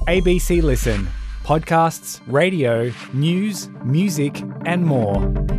ABC Listen. Podcasts, radio, news, music, and more.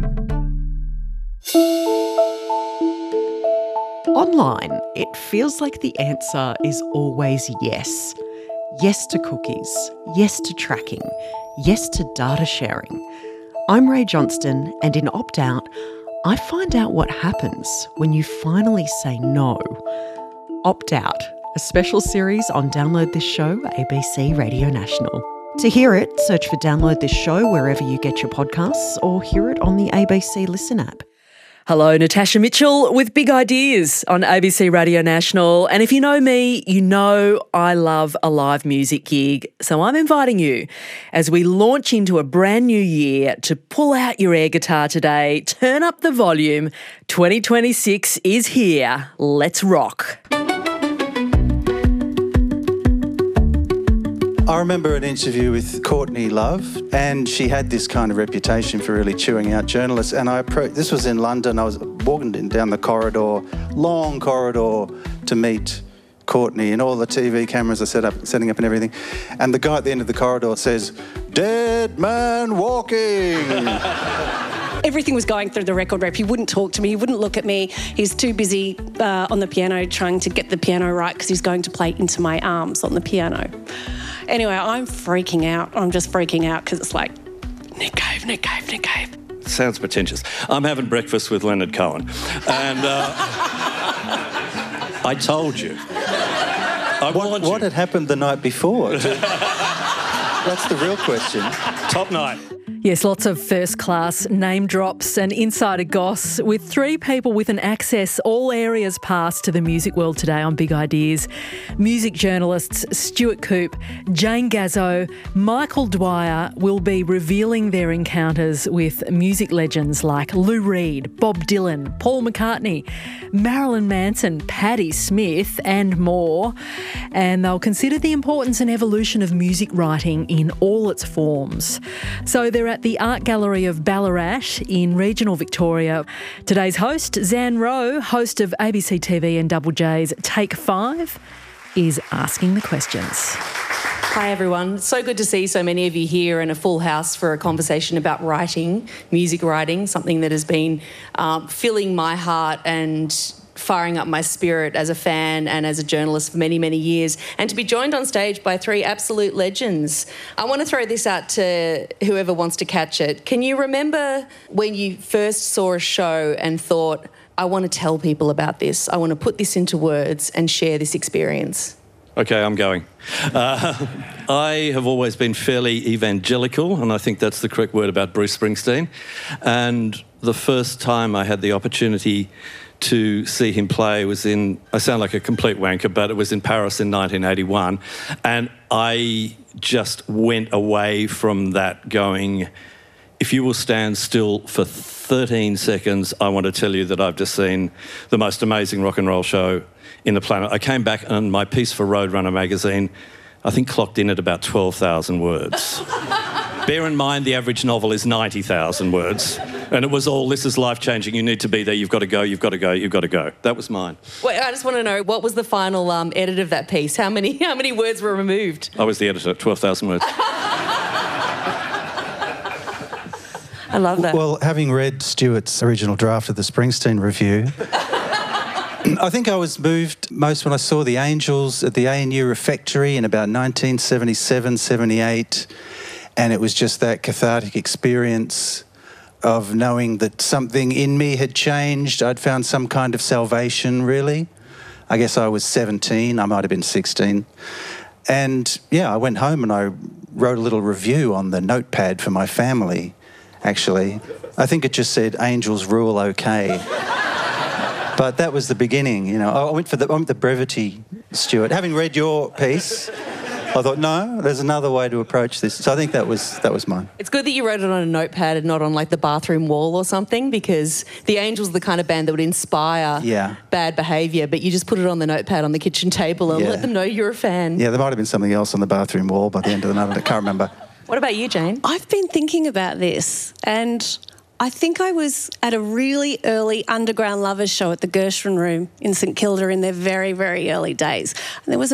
Online, it feels like the answer is always yes. Yes to cookies, yes to tracking, yes to data sharing. I'm Ray Johnston, and in Opt Out, I find out what happens when you finally say no. Opt Out, a special series on Download This Show, ABC Radio National. To hear it, search for Download This Show wherever you get your podcasts or hear it on the ABC Listen app. Hello, Natasha Mitchell with Big Ideas on ABC Radio National. And if you know me, you know I love a live music gig. So I'm inviting you as we launch into a brand new year to pull out your air guitar today, turn up the volume. 2026 is here. Let's rock. I remember an interview with Courtney Love, and she had this kind of reputation for really chewing out journalists. And this was in London. I was walking down the corridor, long corridor, to meet Courtney, and all the TV cameras are setting up and everything. And the guy at the end of the corridor says, "Dead man walking." Everything was going through the record rep. He wouldn't talk to me. He wouldn't look at me. He's too busy on the piano trying to get the piano right because he's going to play Into My Arms on the piano. Anyway, I'm freaking out. I'm just freaking out because it's like, Nick Cave. Sounds pretentious. I'm having breakfast with Leonard Cohen. And I told you. What had happened the night before? That's the real question. Top night. Yes, lots of first-class name drops and insider goss with three people with an access all areas pass to the music world today on Big Ideas. Music journalists Stuart Coupe, Jane Gazzo, Michael Dwyer will be revealing their encounters with music legends like Lou Reed, Bob Dylan, Paul McCartney, Marilyn Manson, Patti Smith and more. And they'll consider the importance and evolution of music writing in all its forms. So they're at the Art Gallery of Ballarat in regional Victoria. Today's host, Zan Rowe, host of ABC TV and Double J's Take 5, is asking the questions. Hi everyone. So good to see so many of you here and a full house for a conversation about writing, music writing, something that has been filling my heart and firing up my spirit as a fan and as a journalist for many, many years, and to be joined on stage by three absolute legends. I want to throw this out to whoever wants to catch it. Can you remember when you first saw a show and thought, I want to tell people about this, I want to put this into words and share this experience? Okay, I'm going. I have always been fairly evangelical, and I think that's the correct word about Bruce Springsteen. And the first time I had the opportunity to see him play was I sound like a complete wanker, but it was in Paris in 1981. And I just went away from that going, if you will stand still for 13 seconds, I want to tell you that I've just seen the most amazing rock and roll show in the planet. I came back and my piece for Roadrunner magazine, I think clocked in at about 12,000 words. Bear in mind the average novel is 90,000 words. And it was all, this is life-changing, you need to be there, you've got to go, you've got to go, you've got to go. That was mine. Wait, I just want to know, what was the final edit of that piece? How many words were removed? I was the editor, 12,000 words. I love that. Well, having read Stuart's original draft of the Springsteen Review, I think I was moved most when I saw the Angels at the ANU Refectory in about 1977, 78, and it was just that cathartic experience of knowing that something in me had changed. I'd found some kind of salvation, really. I guess I was 17, I might have been 16. And yeah, I went home and I wrote a little review on the notepad for my family, actually. I think it just said, Angels rule okay. But that was the beginning, you know. I went for the brevity, Stuart. Having read your piece, I thought, no, there's another way to approach this. So I think that was mine. It's good that you wrote it on a notepad and not on like the bathroom wall or something, because the Angels are the kind of band that would inspire bad behaviour, but you just put it on the notepad on the kitchen table and let them know you're a fan. Yeah, there might have been something else on the bathroom wall by the end of the night. I can't remember. What about you, Jane? I've been thinking about this, and I think I was at a really early Underground Lovers show at the Gershwin Room in St Kilda in their very, very early days. And there was about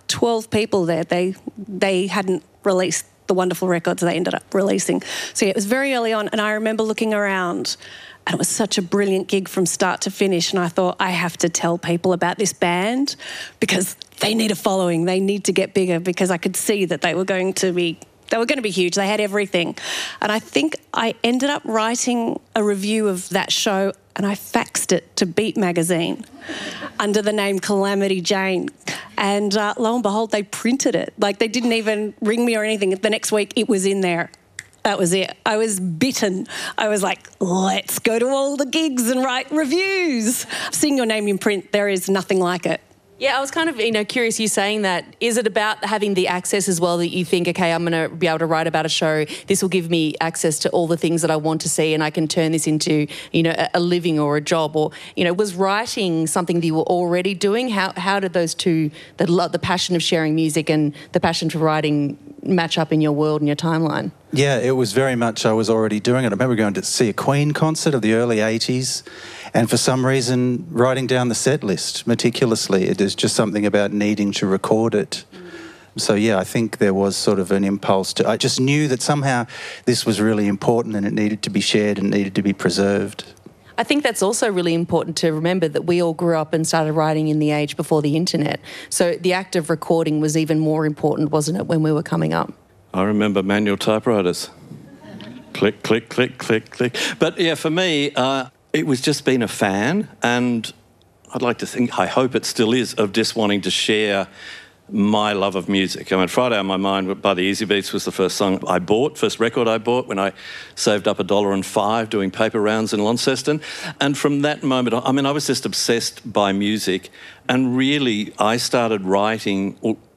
12 people there. They hadn't released the wonderful records they ended up releasing. So yeah, it was very early on, and I remember looking around, and it was such a brilliant gig from start to finish, and I thought, I have to tell people about this band because they need a following. They need to get bigger, because I could see that they were going to be huge. They had everything. And I think I ended up writing a review of that show, and I faxed it to Beat Magazine under the name Calamity Jane. And lo and behold, they printed it. Like, they didn't even ring me or anything. The next week, it was in there. That was it. I was bitten. I was like, let's go to all the gigs and write reviews. Seeing your name in print, there is nothing like it. Yeah, I was kind of, curious, you saying that. Is it about having the access as well that you think, okay, I'm going to be able to write about a show, this will give me access to all the things that I want to see, and I can turn this into, a living or a job? Or, was writing something that you were already doing? How did those two, the passion of sharing music and the passion for writing, match up in your world and your timeline? Yeah, it was very much I was already doing it. I remember going to see a Queen concert of the early 80s, and for some reason writing down the set list meticulously. It is just something about needing to record it. So yeah, I think there was sort of an impulse I just knew that somehow this was really important and it needed to be shared and needed to be preserved. I think that's also really important to remember, that we all grew up and started writing in the age before the internet. So the act of recording was even more important, wasn't it, when we were coming up? I remember manual typewriters. Click, click, click, click, click. But yeah, for me, it was just being a fan, and I'd like to think, I hope it still is, of just wanting to share my love of music. I mean, Friday on My Mind by the Easy Beats was the first record I bought when I saved up $1.05 doing paper rounds in Launceston. And from that moment on, I was just obsessed by music, and really I started writing,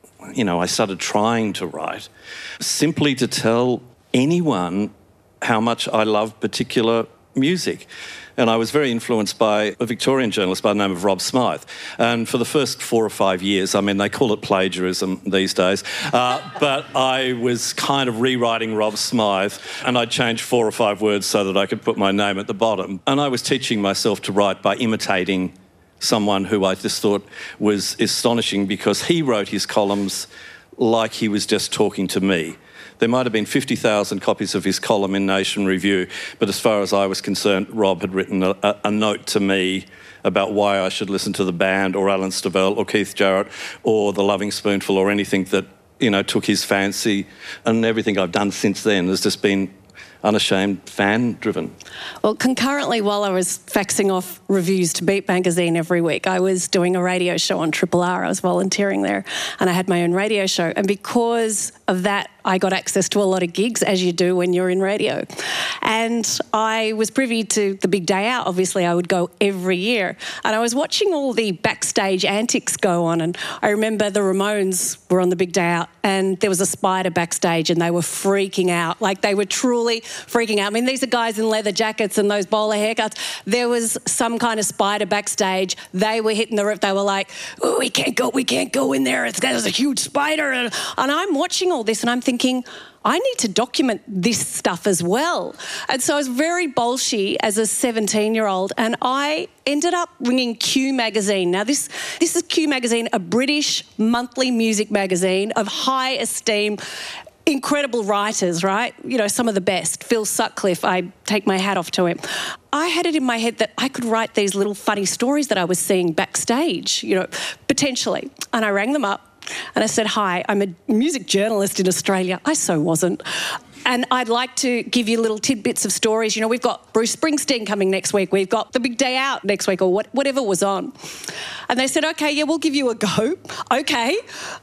I started trying to write simply to tell anyone how much I loved particular music. And I was very influenced by a Victorian journalist by the name of Rob Smythe. And for the first 4 or 5 years, they call it plagiarism these days, but I was kind of rewriting Rob Smythe, and I'd change 4 or 5 words so that I could put my name at the bottom. And I was teaching myself to write by imitating someone who I just thought was astonishing, because he wrote his columns like he was just talking to me. There might have been 50,000 copies of his column in Nation Review, but as far as I was concerned, Rob had written a note to me about why I should listen to the band or Alan Stivell or Keith Jarrett or The Loving Spoonful or anything that, took his fancy. And everything I've done since then has just been unashamed, fan-driven. Well, concurrently, while I was faxing off reviews to Beat Magazine every week, I was doing a radio show on Triple R. I was volunteering there, and I had my own radio show. And because of that, I got access to a lot of gigs, as you do when you're in radio. And I was privy to the big day out. Obviously, I would go every year. And I was watching all the backstage antics go on. And I remember the Ramones were on the big day out, and there was a spider backstage, and they were freaking out. Like, they were truly freaking out. These are guys in leather jackets and those bowler haircuts. There was some kind of spider backstage. They were hitting the roof. They were like, oh, we can't go in there. There's a huge spider. And I'm watching all this, and I'm thinking, I need to document this stuff as well. And so I was very bolshy as a 17-year-old, and I ended up ringing Q Magazine. Now, this is Q Magazine, a British monthly music magazine of high esteem, incredible writers, right? Some of the best. Phil Sutcliffe, I take my hat off to him. I had it in my head that I could write these little funny stories that I was seeing backstage, potentially. And I rang them up. And I said, hi, I'm a music journalist in Australia. I so wasn't. And I'd like to give you little tidbits of stories. We've got Bruce Springsteen coming next week. We've got The Big Day Out next week, or whatever was on. And they said, OK, yeah, we'll give you a go. OK.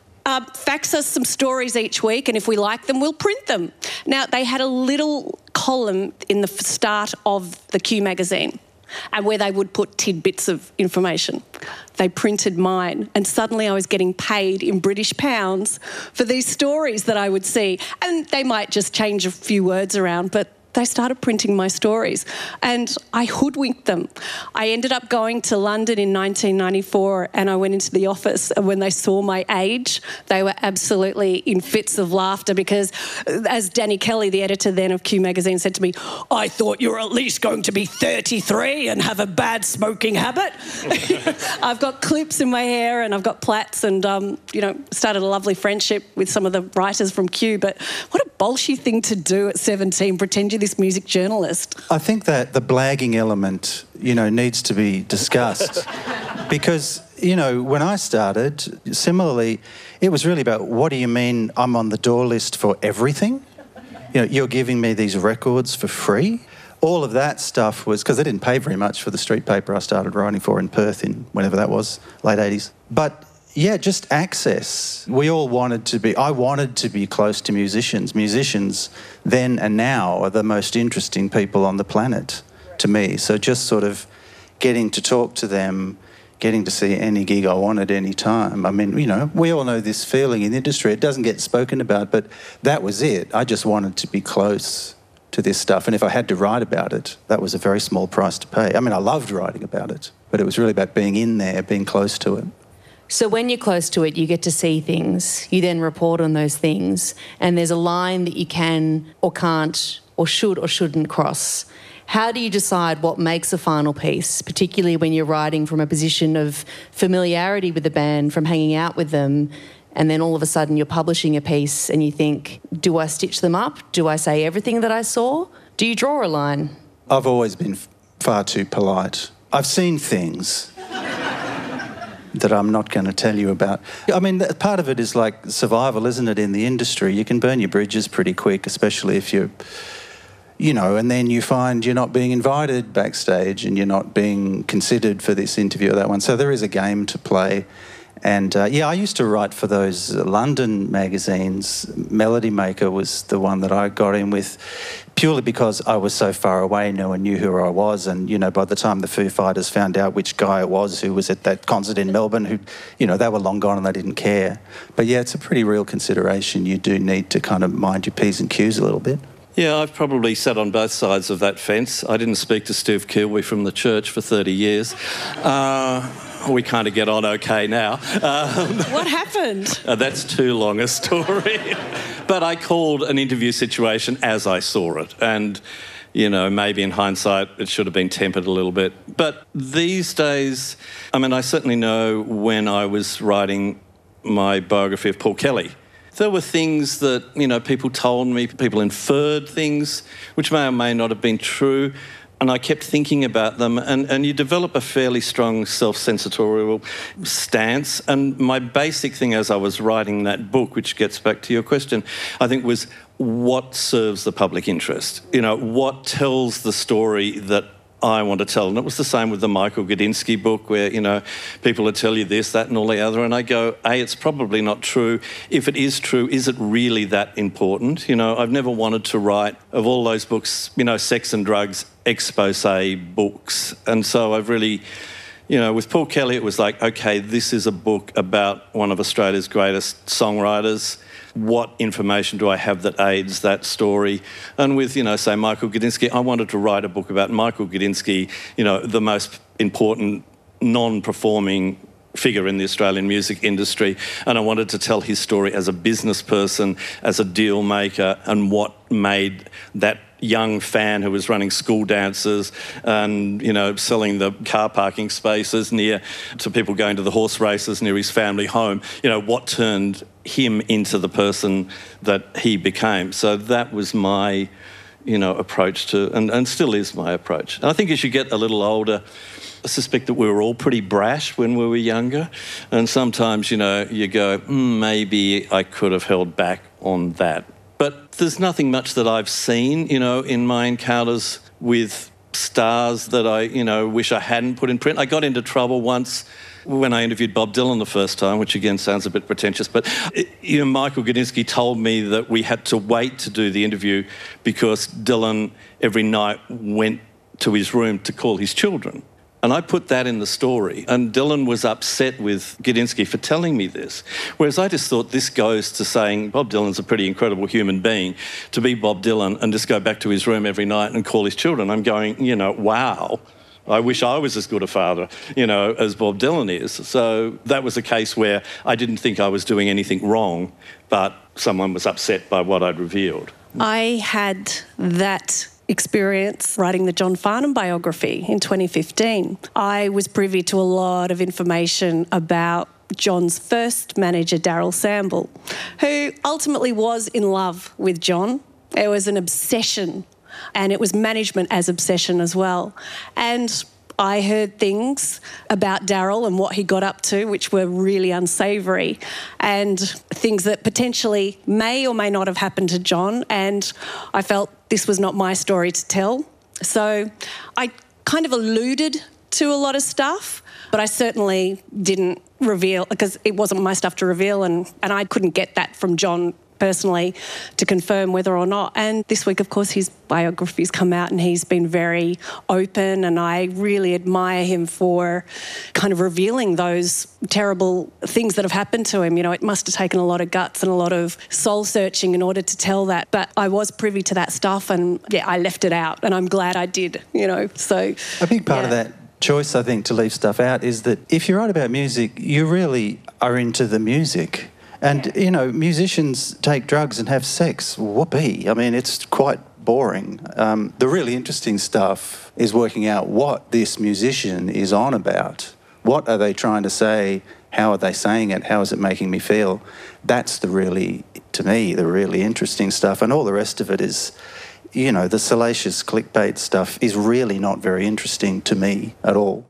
Fax us some stories each week, and if we like them, we'll print them. Now, they had a little column in the start of the Q Magazine, and where they would put tidbits of information. They printed mine, and suddenly I was getting paid in British pounds for these stories that I would see. And they might just change a few words around, but they started printing my stories, and I hoodwinked them. I ended up going to London in 1994, and I went into the office, and when they saw my age, they were absolutely in fits of laughter because, as Danny Kelly, the editor then of Q Magazine, said to me, "I thought you were at least going to be 33 and have a bad smoking habit." I've got clips in my hair and I've got plaits, and, started a lovely friendship with some of the writers from Q, but what a bolshy thing to do at 17, pretend you're this music journalist. I think that the blagging element, needs to be discussed because, when I started, similarly, it was really about, what do you mean I'm on the door list for everything? You're giving me these records for free? All of that stuff was, because they didn't pay very much for the street paper I started writing for in Perth in whenever that was, late 80s. But yeah, just access. I wanted to be close to musicians. Musicians then and now are the most interesting people on the planet to me. So just sort of getting to talk to them, getting to see any gig I want at any time. I mean, we all know this feeling in the industry. It doesn't get spoken about, but that was it. I just wanted to be close to this stuff. And if I had to write about it, that was a very small price to pay. I mean, I loved writing about it, but it was really about being in there, being close to it. So when you're close to it, you get to see things. You then report on those things, and there's a line that you can or can't or should or shouldn't cross. How do you decide what makes a final piece, particularly when you're writing from a position of familiarity with the band, from hanging out with them, and then all of a sudden you're publishing a piece and you think, do I stitch them up? Do I say everything that I saw? Do you draw a line? I've always been far too polite. I've seen things that I'm not going to tell you about. I mean, part of it is like survival, isn't it, in the industry? You can burn your bridges pretty quick, especially if you're, and then you find you're not being invited backstage and you're not being considered for this interview or that one. So there is a game to play. And, I used to write for those London magazines. Melody Maker was the one that I got in with purely because I was so far away, no one knew who I was. And, by the time the Foo Fighters found out which guy it was who was at that concert in Melbourne, who, they were long gone and they didn't care. But, yeah, it's a pretty real consideration. You do need to kind of mind your P's and Q's a little bit. Yeah, I've probably sat on both sides of that fence. I didn't speak to Steve Kilby from the church for 30 years. We kind of get on okay now. What happened? That's too long a story. But I called an interview situation as I saw it. And, maybe in hindsight it should have been tempered a little bit. But these days, I certainly know when I was writing my biography of Paul Kelly, there were things that, people told me, people inferred things which may or may not have been true. And I kept thinking about them, and you develop a fairly strong self-censorial stance. And my basic thing as I was writing that book, which gets back to your question, I think was what serves the public interest? What tells the story that I want to tell? And it was the same with the Michael Gudinski book where, people would tell you this, that and all the other. And I go, it's probably not true. If it is true, is it really that important? I've never wanted to write, of all those books, sex and drugs, expose books. And so I've really, with Paul Kelly, it was like, okay, this is a book about one of Australia's greatest songwriters. What information do I have that aids that story? And with, say, Michael Gudinski, I wanted to write a book about Michael Gudinski, the most important non-performing figure in the Australian music industry, and I wanted to tell his story as a business person, as a deal maker, and what made that young fan who was running school dances and, selling the car parking spaces near to people going to the horse races near his family home, what turned him into the person that he became. So that was my, approach to, and still is my approach. And I think as you get a little older, I suspect that we were all pretty brash when we were younger. And sometimes, you go, maybe I could have held back on that. But there's nothing much that I've seen, in my encounters with stars that I, wish I hadn't put in print. I got into trouble once when I interviewed Bob Dylan the first time, which again sounds a bit pretentious, but Michael Gudinski told me that we had to wait to do the interview because Dylan every night went to his room to call his children. And I put that in the story. And Dylan was upset with Gudinski for telling me this. Whereas I just thought this goes to saying Bob Dylan's a pretty incredible human being. To be Bob Dylan and just go back to his room every night and call his children, I'm going, wow. I wish I was as good a father, as Bob Dylan is. So that was a case where I didn't think I was doing anything wrong, but someone was upset by what I'd revealed. I had that experience writing the John Farnham biography in 2015. I was privy to a lot of information about John's first manager, Daryl Samble, who ultimately was in love with John. It was an obsession, and it was management as obsession as well. And I heard things about Daryl and what he got up to, which were really unsavoury, and things that potentially may or may not have happened to John. And I felt this was not my story to tell. So I kind of alluded to a lot of stuff, but I certainly didn't reveal, because it wasn't my stuff to reveal, and I couldn't get that from John personally to confirm whether or not. And this week, of course, his biography's come out and he's been very open, and I really admire him for kind of revealing those terrible things that have happened to him. It must have taken a lot of guts and a lot of soul searching in order to tell that. But I was privy to that stuff, and I left it out, and I'm glad I did, so... A big part of that choice, I think, to leave stuff out is that if you write about music, you really are into the music. And, musicians take drugs and have sex. Whoopee. I mean, it's quite boring. The really interesting stuff is working out what this musician is on about. What are they trying to say? How are they saying it? How is it making me feel? That's to me, the really interesting stuff. And all the rest of it is, the salacious clickbait stuff is really not very interesting to me at all.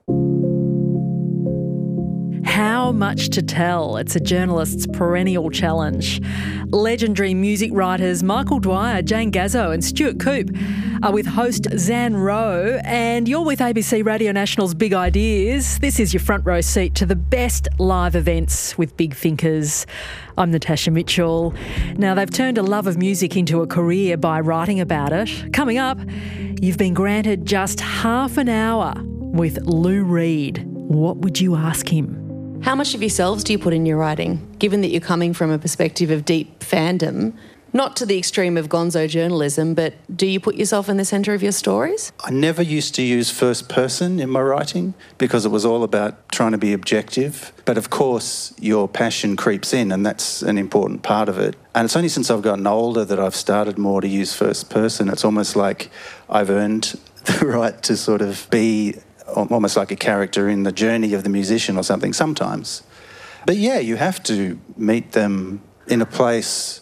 How much to tell? It's a journalist's perennial challenge. Legendary music writers Michael Dwyer, Jane Gazzo and Stuart Coupe are with host Zan Rowe, and you're with ABC Radio National's Big Ideas. This is your front row seat to the best live events with big thinkers. I'm Natasha Mitchell. Now, they've turned a love of music into a career by writing about it. Coming up, you've been granted just half an hour with Lou Reed. What would you ask him? How much of yourselves do you put in your writing, given that you're coming from a perspective of deep fandom? Not to the extreme of gonzo journalism, but do you put yourself in the centre of your stories? I never used to use first person in my writing because it was all about trying to be objective. But of course, your passion creeps in, and that's an important part of it. And it's only since I've gotten older that I've started more to use first person. It's almost like I've earned the right to sort of be almost like a character in the journey of the musician or something sometimes. But yeah, you have to meet them in a place,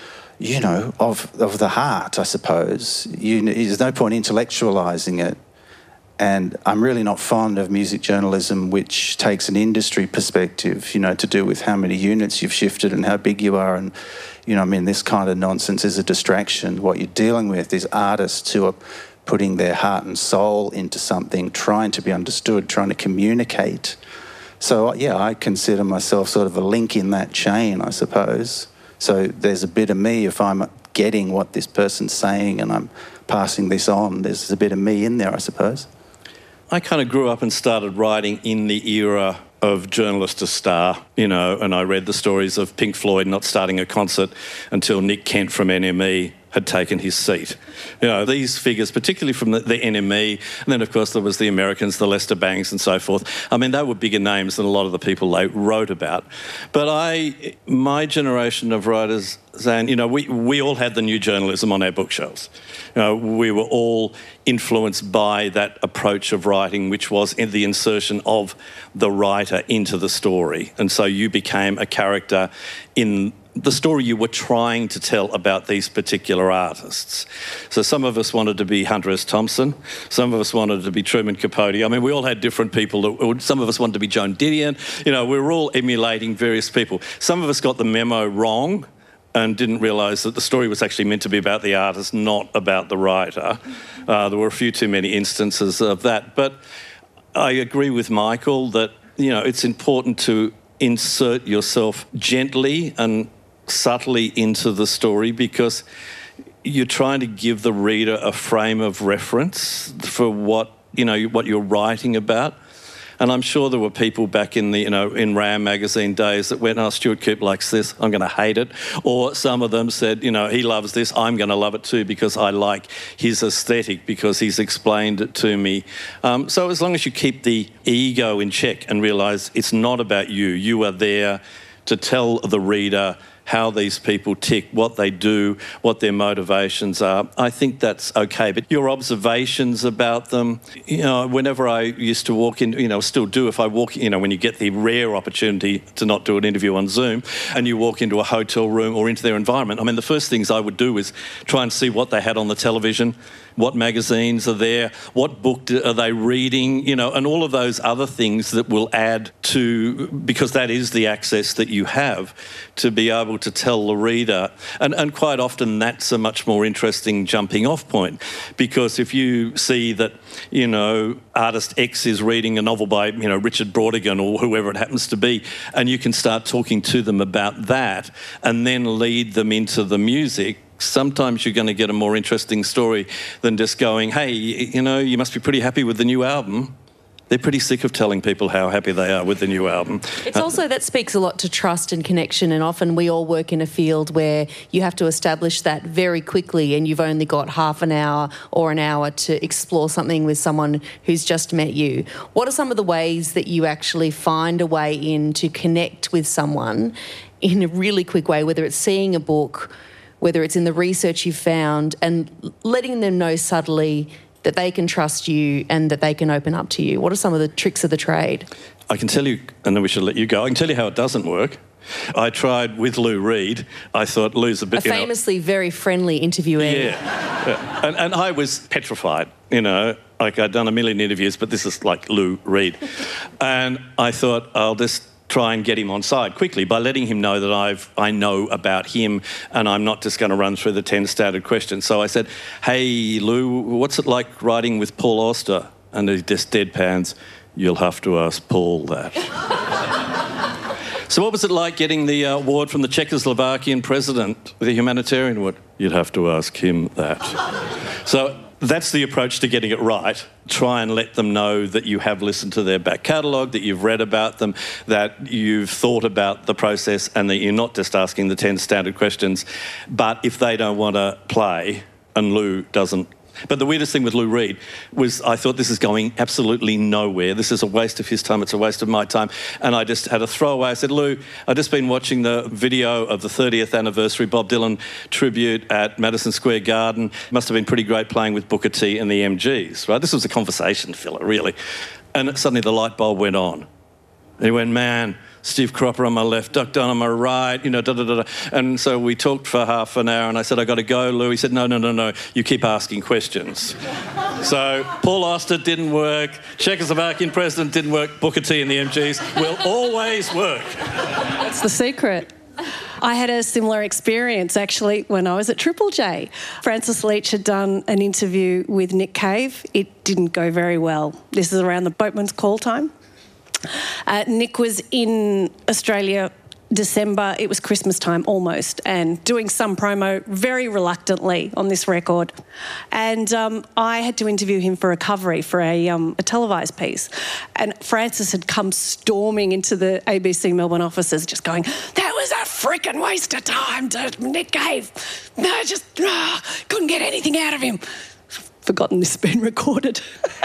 of the heart, I suppose. There's no point intellectualising it. And I'm really not fond of music journalism which takes an industry perspective, to do with how many units you've shifted and how big you are. And, this kind of nonsense is a distraction. What you're dealing with is artists who are putting their heart and soul into something, trying to be understood, trying to communicate. So, I consider myself sort of a link in that chain, I suppose. So there's a bit of me, if I'm getting what this person's saying and I'm passing this on, there's a bit of me in there, I suppose. I kind of grew up and started writing in the era of journalist to star, and I read the stories of Pink Floyd not starting a concert until Nick Kent from NME had taken his seat. These figures, particularly from the NME, and then, of course, there was the Americans, the Lester Bangs and so forth. I mean, they were bigger names than a lot of the people they wrote about. But my generation of writers, Zan, we all had the new journalism on our bookshelves. We were all influenced by that approach of writing, which was in the insertion of the writer into the story. And so you became a character in the story you were trying to tell about these particular artists. So some of us wanted to be Hunter S. Thompson, some of us wanted to be Truman Capote. I mean, we all had different people. Some of us wanted to be Joan Didion. We were all emulating various people. Some of us got the memo wrong and didn't realise that the story was actually meant to be about the artist, not about the writer. There were a few too many instances of that. But I agree with Michael that, it's important to insert yourself gently and subtly into the story, because you're trying to give the reader a frame of reference for what what you're writing about. And I'm sure there were people back in in Ram magazine days that went, Stuart Coupe likes this, I'm going to hate it. Or some of them said, he loves this, I'm going to love it too because I like his aesthetic, because he's explained it to me. So as long as you keep the ego in check and realise it's not about you, you are there to tell the reader how these people tick, what they do, what their motivations are. I think that's okay. But your observations about them, whenever I used to walk in, still do if I walk, when you get the rare opportunity to not do an interview on Zoom and you walk into a hotel room or into their environment, the first things I would do is try and see what they had on the television, what magazines are there, what book are they reading, and all of those other things that will add to, because that is the access that you have to be able to tell the reader. And quite often that's a much more interesting jumping off point, because if you see that, artist X is reading a novel by, Richard Brautigan or whoever it happens to be, and you can start talking to them about that and then lead them into the music, sometimes you're going to get a more interesting story than just going, hey, you must be pretty happy with the new album. They're pretty sick of telling people how happy they are with the new album. It's also, that speaks a lot to trust and connection, and often we all work in a field where you have to establish that very quickly and you've only got half an hour or an hour to explore something with someone who's just met you. What are some of the ways that you actually find a way in to connect with someone in a really quick way, whether it's seeing a book, whether it's in the research you've found, and letting them know subtly that they can trust you and that they can open up to you? What are some of the tricks of the trade? I can tell you, and then we should let you go, I can tell you how it doesn't work. I tried with Lou Reed. I thought Lou's a bit... famously very friendly interviewee. Yeah. And I was petrified, like I'd done a million interviews, but this is like Lou Reed. And I thought, I'll just try and get him on side quickly by letting him know that I know about him and I'm not just going to run through the 10 standard questions. So I said, hey, Lou, what's it like writing with Paul Auster? And he just deadpans, you'll have to ask Paul that. So what was it like getting the award from the Czechoslovakian president, the humanitarian award? You'd have to ask him that. So that's the approach to getting it right. Try and let them know that you have listened to their back catalogue, that you've read about them, that you've thought about the process, and that you're not just asking the 10 standard questions. But if they don't want to play, and Lou doesn't... But the weirdest thing with Lou Reed was I thought, this is going absolutely nowhere. This is a waste of his time. It's a waste of my time. And I just had a throwaway. I said, Lou, I've just been watching the video of the 30th anniversary Bob Dylan tribute at Madison Square Garden. Must have been pretty great playing with Booker T and the MGs, right? This was a conversation filler, really. And suddenly the light bulb went on. And he went, man, Steve Cropper on my left, Duck Dunn on my right, da-da-da-da. And so we talked for half an hour and I said, I got to go, Lou. He said, no, you keep asking questions. So Paul Auster didn't work, Czechoslovakian president didn't work, Booker T and the MGs will always work. That's the secret. I had a similar experience, actually, when I was at Triple J. Francis Leach had done an interview with Nick Cave. It didn't go very well. This is around the Boatman's Call time. Nick was in Australia December, it was Christmas time almost, and doing some promo very reluctantly on this record. And I had to interview him for recovery for a televised piece. And Francis had come storming into the ABC Melbourne offices just going, that was a freaking waste of time to Nick Cave. No, just couldn't get anything out of him. Forgotten this has been recorded.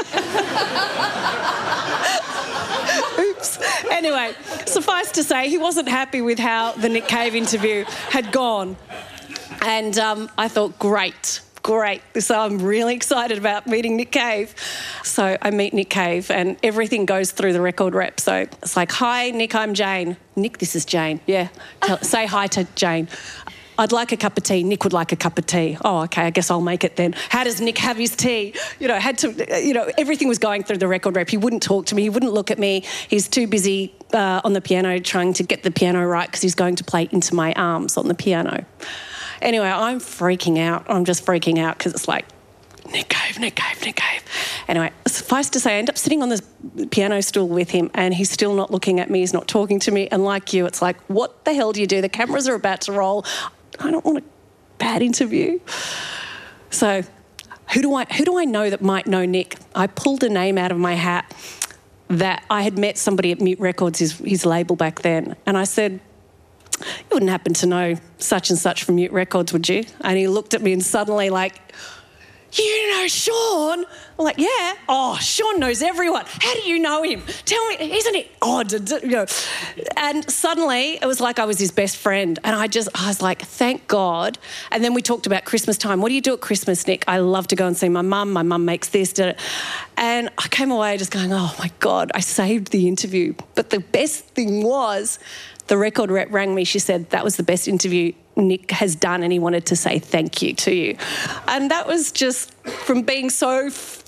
Oops. Anyway, suffice to say, he wasn't happy with how the Nick Cave interview had gone. And I thought, great. So I'm really excited about meeting Nick Cave. So I meet Nick Cave and everything goes through the record rep. So it's like, hi, Nick, I'm Jane. Nick, this is Jane. Yeah. Say hi to Jane. I'd like a cup of tea. Nick would like a cup of tea. Oh, okay, I guess I'll make it then. How does Nick have his tea? Everything was going through the record rep. He wouldn't talk to me. He wouldn't look at me. He's too busy on the piano trying to get the piano right because he's going to play Into My Arms on the piano. Anyway, I'm freaking out. I'm just freaking out because it's like, Nick Cave. Anyway, suffice to say, I end up sitting on this piano stool with him and he's still not looking at me. He's not talking to me. And like you, it's like, what the hell do you do? The cameras are about to roll. I don't want a bad interview. So who do I know that might know Nick? I pulled a name out of my hat that I had met somebody at Mute Records, his label back then, and I said, "You wouldn't happen to know such and such from Mute Records, would you?" And he looked at me and suddenly like, "You know Sean?" I'm like, "Yeah." "Oh, Sean knows everyone. How do you know him? Tell me, isn't it odd?" You know. And suddenly it was like I was his best friend. And I was like, thank God. And then we talked about Christmas time. "What do you do at Christmas, Nick?" "I love to go and see my mum. My mum makes this." And I came away just going, oh my God, I saved the interview. But the best thing was, the record rep rang me. She said, "That was the best interview Nick has done, and he wanted to say thank you to you." And that was just from being so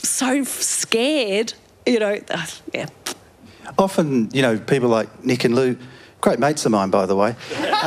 scared, you know, yeah. Often, you know, people like Nick and Lou, great mates of mine, by the way,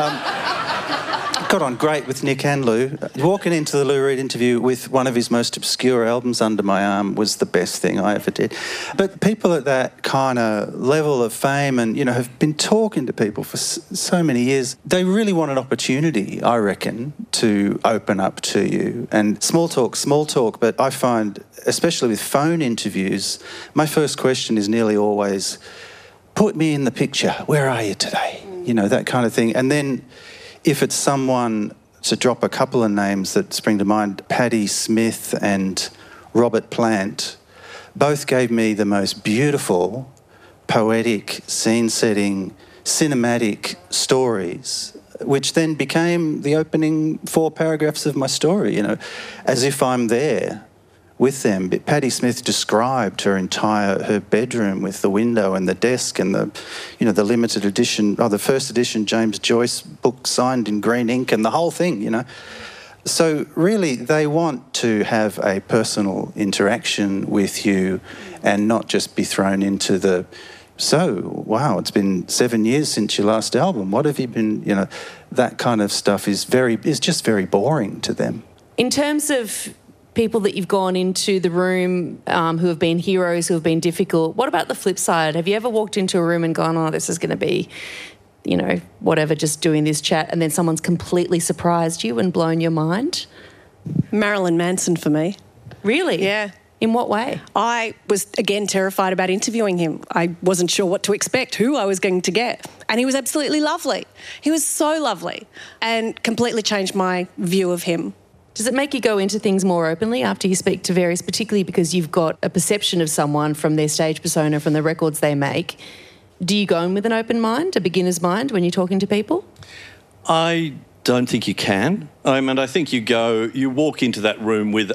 got on great with Nick and Lou. Walking into the Lou Reed interview with one of his most obscure albums under my arm was the best thing I ever did. But people at that kind of level of fame and, you know, have been talking to people for so many years, they really want an opportunity, I reckon, to open up to you. And small talk, but I find, especially with phone interviews, my first question is nearly always, "Put me in the picture. Where are you today?" You know, that kind of thing. And then if it's someone, to drop a couple of names that spring to mind, Patti Smith and Robert Plant, both gave me the most beautiful, poetic, scene-setting, cinematic stories, which then became the opening 4 paragraphs of my story, you know, as if I'm there with them. But Patti Smith described her bedroom with the window and the desk and the limited edition, the first edition James Joyce book signed in green ink and the whole thing, you know. So really they want to have a personal interaction with you and not just be thrown into the, "So, wow, it's been 7 years since your last album. What have you been," you know, that kind of stuff is just very boring to them. In terms of people that you've gone into the room who have been heroes, who have been difficult, what about the flip side? Have you ever walked into a room and gone, "Oh, this is going to be, you know, whatever, just doing this chat," and then someone's completely surprised you and blown your mind? Marilyn Manson for me. Really? Yeah. In what way? I was, again, terrified about interviewing him. I wasn't sure what to expect, who I was going to get. And he was absolutely lovely. He was so lovely and completely changed my view of him. Does it make you go into things more openly after you speak to various, particularly because you've got a perception of someone from their stage persona, from the records they make? Do you go in with an open mind, a beginner's mind, when you're talking to people? I don't think you can. I think you walk into that room with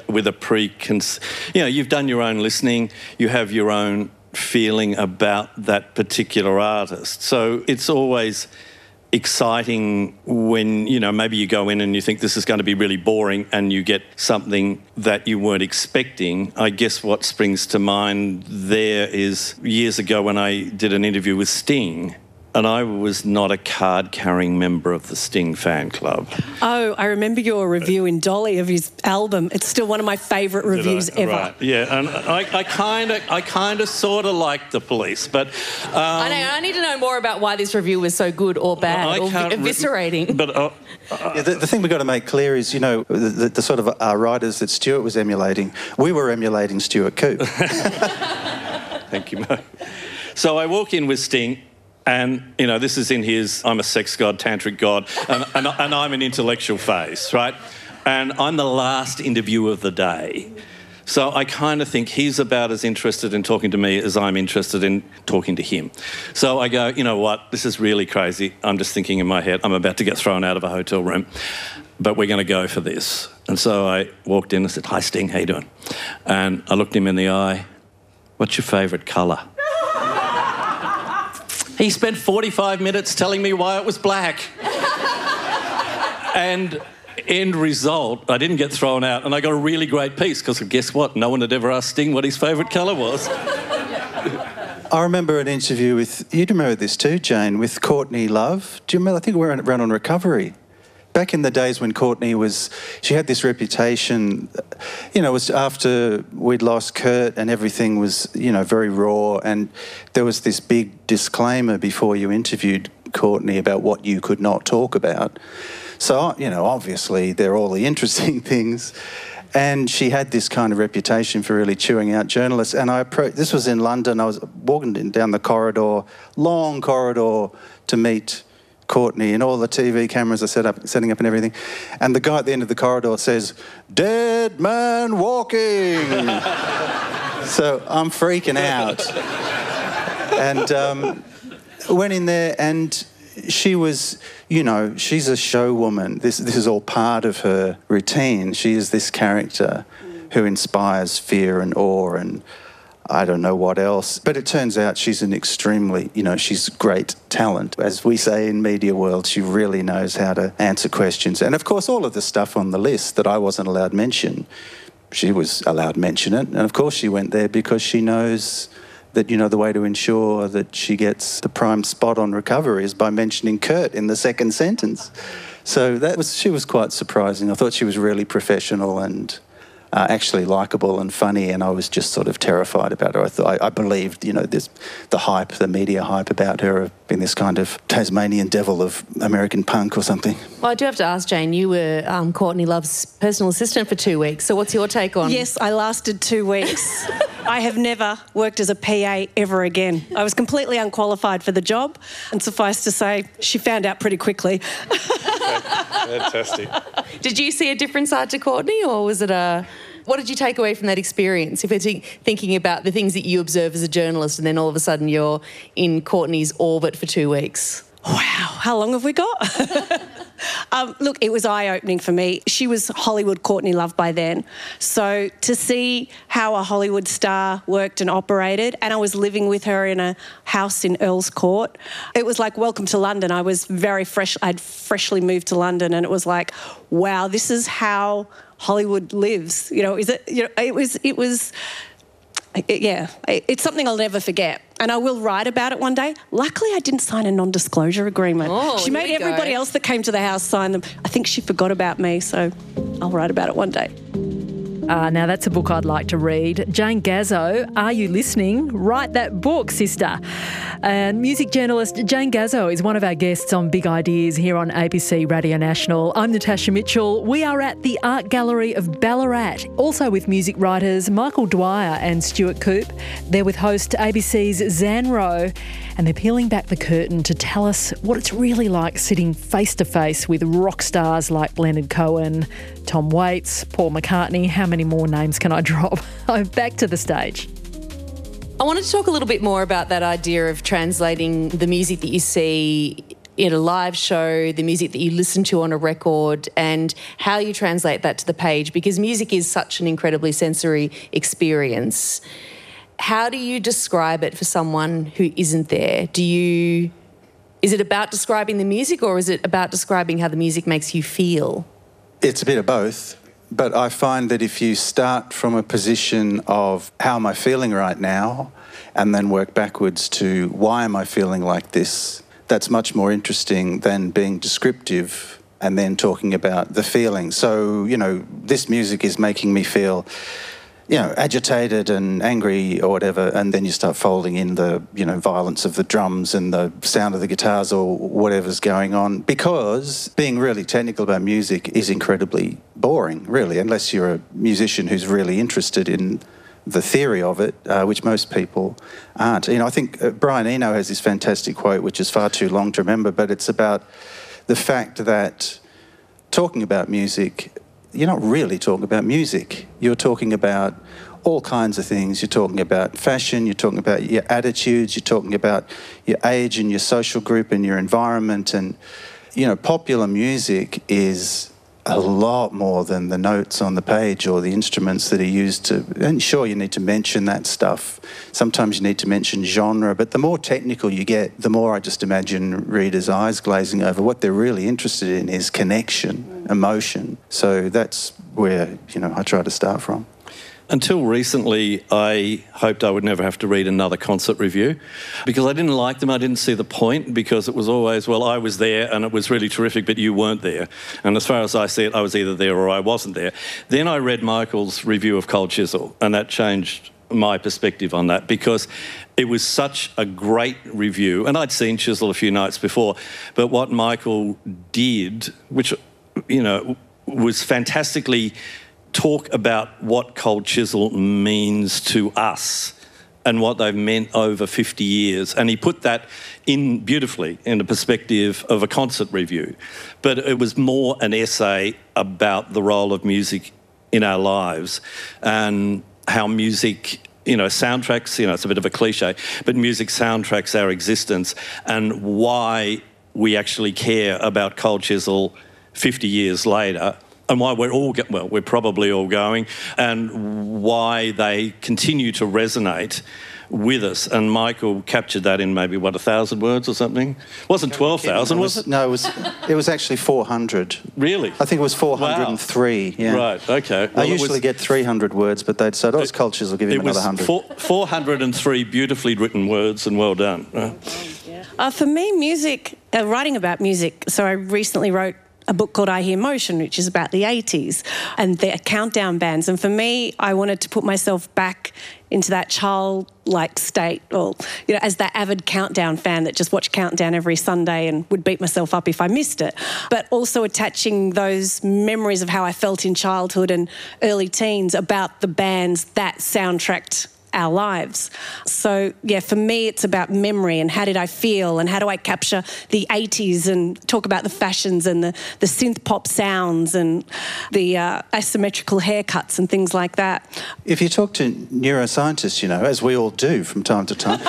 a you've done your own listening, you have your own feeling about that particular artist. So it's always exciting when, you know, maybe you go in and you think this is going to be really boring and you get something that you weren't expecting. I guess what springs to mind there is years ago when I did an interview with Sting, and I was not a card-carrying member of the Sting fan club. Oh, I remember your review in Dolly of his album. It's still one of my favourite reviews ever. Right. Yeah, and I kind of sort of like The Police, but I need to know more about why this review was so good or bad or eviscerating. But the thing we've got to make clear is, you know, the sort of writers that Stuart was emulating, we were emulating Stuart Coupe. Thank you, Mo. So I walk in with Sting. And, you know, this is in his I'm a sex god, tantric god, and I'm an intellectual phase, right? And I'm the last interview of the day. So I kind of think he's about as interested in talking to me as I'm interested in talking to him. So I go, you know what, this is really crazy. I'm just thinking in my head, I'm about to get thrown out of a hotel room, but we're going to go for this. And so I walked in and said, "Hi, Sting, how you doing?" And I looked him in the eye. "What's your favourite colour?" He spent 45 minutes telling me why it was black. And end result, I didn't get thrown out and I got a really great piece because guess what? No one had ever asked Sting what his favourite colour was. I remember an interview with, you'd remember this too, Jane, with Courtney Love. Do you remember? I think we were around on Recovery. Back in the days when Courtney she had this reputation, you know, it was after we'd lost Kurt and everything was, you know, very raw, and there was this big disclaimer before you interviewed Courtney about what you could not talk about. So, obviously they're all the interesting things. And she had this kind of reputation for really chewing out journalists. And this was in London. I was walking down the corridor, long corridor, to meet Courtney, and all the TV cameras are setting up and everything. And the guy at the end of the corridor says, "Dead man walking." So I'm freaking out. And went in there, and she was, she's a show woman. This is all part of her routine. She is this character who inspires fear and awe and I don't know what else. But it turns out she's an extremely, she's great talent. As we say in media world, she really knows how to answer questions. And of course, all of the stuff on the list that I wasn't allowed mention, she was allowed mention it. And of course she went there because she knows that, the way to ensure that she gets the prime spot on Recovery is by mentioning Kurt in the second sentence. So she was quite surprising. I thought she was really professional and actually likeable and funny, and I was just sort of terrified about her. I believed, the media hype about her of being this kind of Tasmanian devil of American punk or something. Well, I do have to ask, Jane, you were Courtney Love's personal assistant for 2 weeks, so what's your take on... Yes, I lasted 2 weeks. I have never worked as a PA ever again. I was completely unqualified for the job, and suffice to say, she found out pretty quickly. Fantastic. Did you see a different side to Courtney, or was it what did you take away from that experience? If you're thinking about the things that you observe as a journalist and then all of a sudden you're in Courtney's orbit for 2 weeks. Wow, how long have we got? Look, it was eye-opening for me. She was Hollywood Courtney Love by then. So to see how a Hollywood star worked and operated, and I was living with her in a house in Earls Court, it was like welcome to London. I was very fresh. I'd freshly moved to London, and it was like, wow, this is how Hollywood lives. It's something I'll never forget. And I will write about it one day. Luckily, I didn't sign a non-disclosure agreement. She made everybody else that came to the house sign them. I think she forgot about me, so I'll write about it one day. Now, that's a book I'd like to read. Jane Gazzo, are you listening? Write that book, sister. And music journalist Jane Gazzo is one of our guests on Big Ideas here on ABC Radio National. I'm Natasha Mitchell. We are at the Art Gallery of Ballarat, also with music writers Michael Dwyer and Stuart Coupe. They're with host ABC's Zan Rowe, and they're peeling back the curtain to tell us what it's really like sitting face-to-face with rock stars like Leonard Cohen, Tom Waits, Paul McCartney. How many more names can I drop? Back to the stage. I wanted to talk a little bit more about that idea of translating the music that you see in a live show, the music that you listen to on a record, and how you translate that to the page, because music is such an incredibly sensory experience. How do you describe it for someone who isn't there? Is it about describing the music, or is it about describing how the music makes you feel? It's a bit of both. But I find that if you start from a position of how am I feeling right now, and then work backwards to why am I feeling like this, that's much more interesting than being descriptive and then talking about the feeling. So, this music is making me feel, agitated and angry or whatever, and then you start folding in the, violence of the drums and the sound of the guitars or whatever's going on, because being really technical about music is incredibly boring, really, unless you're a musician who's really interested in the theory of it, which most people aren't. I think Brian Eno has this fantastic quote, which is far too long to remember, but it's about the fact that talking about music, you're not really talking about music. You're talking about all kinds of things. You're talking about fashion, you're talking about your attitudes, you're talking about your age and your social group and your environment. And, popular music is a lot more than the notes on the page or the instruments that are used to... And sure, you need to mention that stuff. Sometimes you need to mention genre, but the more technical you get, the more I just imagine readers' eyes glazing over. What they're really interested in is connection, emotion. So that's where, I try to start from. Until recently, I hoped I would never have to read another concert review because I didn't like them. I didn't see the point, because it was always, well, I was there and it was really terrific, but you weren't there. And as far as I see it, I was either there or I wasn't there. Then I read Michael's review of Cold Chisel, and that changed my perspective on that, because it was such a great review. And I'd seen Chisel a few nights before, but what Michael did, which was fantastically talk about what Cold Chisel means to us and what they've meant over 50 years. And he put that in beautifully in the perspective of a concert review. But it was more an essay about the role of music in our lives and how music, soundtracks, it's a bit of a cliche, but music soundtracks our existence and why we actually care about Cold Chisel 50 years later, and why we're probably all going, and why they continue to resonate with us. And Michael captured that in maybe, 1,000 words or something? It wasn't 12,000, was it? No, it was actually 400. Really? I think it was 403. Wow. Yeah. Right, okay. I usually get 300 words, but they'd said, it's Cold Chisel, give him another 100. 403 beautifully written words, and well done. For me, music, writing about music, so I recently wrote a book called I Hear Motion, which is about the 80s and their countdown bands. And for me, I wanted to put myself back into that childlike state, or, as that avid Countdown fan that just watched Countdown every Sunday and would beat myself up if I missed it. But also attaching those memories of how I felt in childhood and early teens about the bands that soundtracked our lives. So, for me, it's about memory and how did I feel and how do I capture the 80s and talk about the fashions and the synth pop sounds and the asymmetrical haircuts and things like that. If you talk to neuroscientists, as we all do from time to time,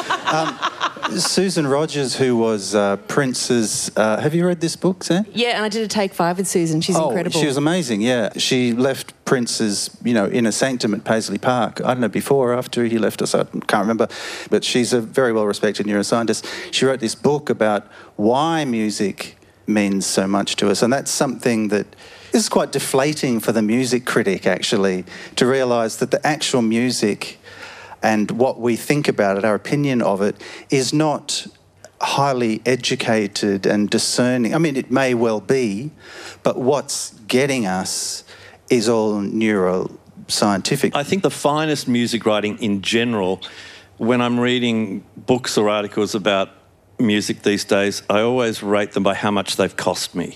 Susan Rogers, who was Prince's... have you read this book, Sam? Yeah, and I did a Take 5 with Susan. She's incredible. She was amazing, yeah. She left Prince's, inner sanctum at Paisley Park. I don't know, before or after he left us, I can't remember. But she's a very well-respected neuroscientist. She wrote this book about why music means so much to us, and that's something that is quite deflating for the music critic, actually, to realise that the actual music and what we think about it, our opinion of it, is not highly educated and discerning. I mean, it may well be, but what's getting us is all neuroscientific. I think the finest music writing in general, when I'm reading books or articles about music these days, I always rate them by how much they've cost me.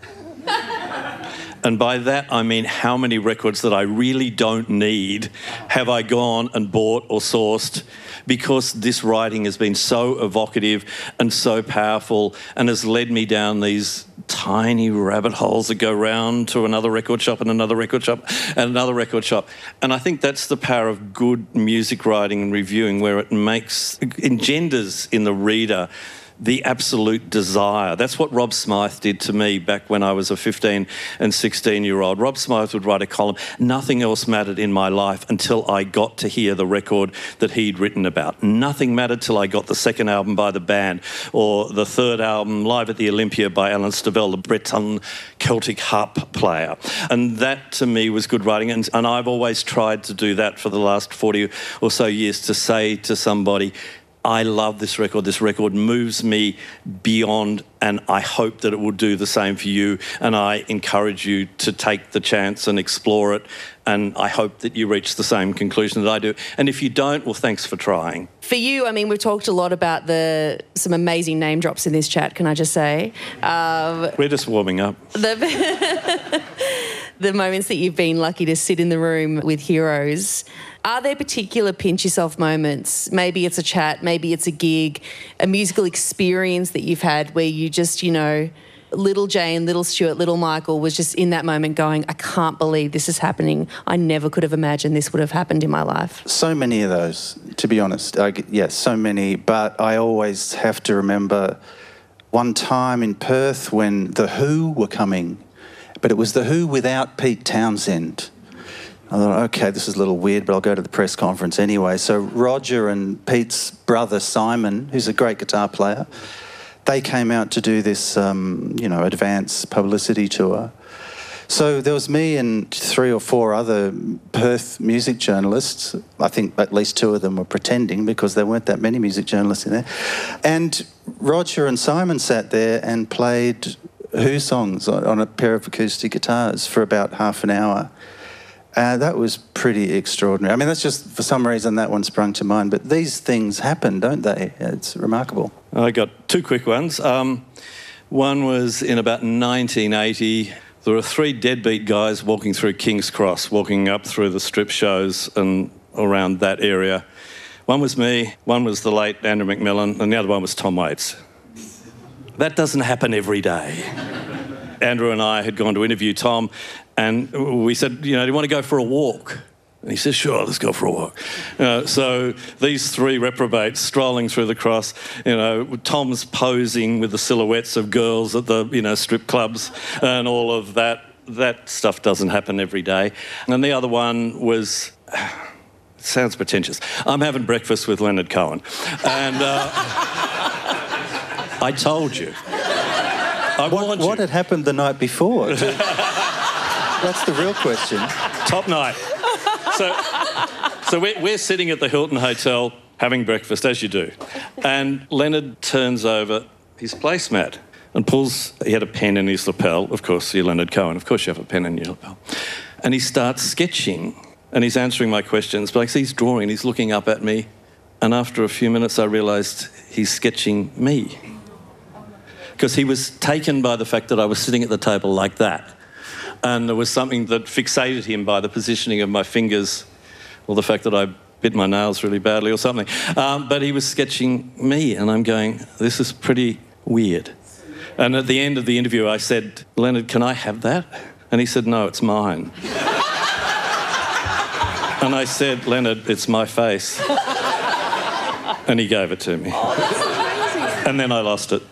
And by that, I mean how many records that I really don't need have I gone and bought or sourced, because this writing has been so evocative and so powerful and has led me down these tiny rabbit holes that go round to another record shop and another record shop and another record shop. And I think that's the power of good music writing and reviewing, where it engenders in the reader the absolute desire. That's what Rob Smythe did to me back when I was a 15 and 16-year-old. Rob Smythe would write a column, nothing else mattered in my life until I got to hear the record that he'd written about. Nothing mattered till I got the second album by the band, or the third album, Live at the Olympia by Alan Stivell, the Breton Celtic harp player. And that to me was good writing. And I've always tried to do that for the last 40 or so years, to say to somebody, I love this record. This record moves me beyond, and I hope that it will do the same for you. And I encourage you to take the chance and explore it. And I hope that you reach the same conclusion that I do. And if you don't, well, thanks for trying. For you, I mean, we've talked a lot about some amazing name drops in this chat, can I just say? We're just warming up. The moments that you've been lucky to sit in the room with heroes. Are there particular pinch yourself moments? Maybe it's a chat, maybe it's a gig, a musical experience that you've had where you just, little Jane, little Stuart, little Michael was just in that moment going, I can't believe this is happening. I never could have imagined this would have happened in my life. So many of those, to be honest. Yes, so many. But I always have to remember one time in Perth when The Who were coming, but it was The Who without Pete Townsend. I thought, okay, this is a little weird, but I'll go to the press conference anyway. So Roger and Pete's brother, Simon, who's a great guitar player, they came out to do this, advance publicity tour. So there was me and 3 or 4 other Perth music journalists. I think at least 2 of them were pretending, because there weren't that many music journalists in there. And Roger and Simon sat there and played Who songs on a pair of acoustic guitars for about half an hour. That was pretty extraordinary. I mean, that's just, for some reason, that one sprung to mind. But these things happen, don't they? It's remarkable. I got 2 quick ones. One was in about 1980. there were 3 deadbeat guys walking through King's Cross, walking up through the strip shows and around that area. One was me, one was the late Andrew McMillan, and the other one was Tom Waits. That doesn't happen every day. Andrew and I had gone to interview Tom, and we said, do you want to go for a walk? And he says, sure, let's go for a walk. So these 3 reprobates strolling through the cross, Tom's posing with the silhouettes of girls at the, strip clubs and all of that. That stuff doesn't happen every day. And the other one was... sounds pretentious. I'm having breakfast with Leonard Cohen. And I told you. I warned you. What had happened the night before? That's the real question. Top night. So we're sitting at the Hilton Hotel having breakfast, as you do. And Leonard turns over his placemat and he had a pen in his lapel. Of course, you're Leonard Cohen. Of course you have a pen in your lapel. And he starts sketching. And he's answering my questions, but he's drawing, he's looking up at me. And after a few minutes, I realised he's sketching me. Because he was taken by the fact that I was sitting at the table like that. And there was something that fixated him by the positioning of my fingers or the fact that I bit my nails really badly or something. But he was sketching me, and I'm going, this is pretty weird. And at the end of the interview, I said, Leonard, can I have that? And he said, no, it's mine. And I said, Leonard, it's my face. And he gave it to me. Oh, that's amazing. And then I lost it.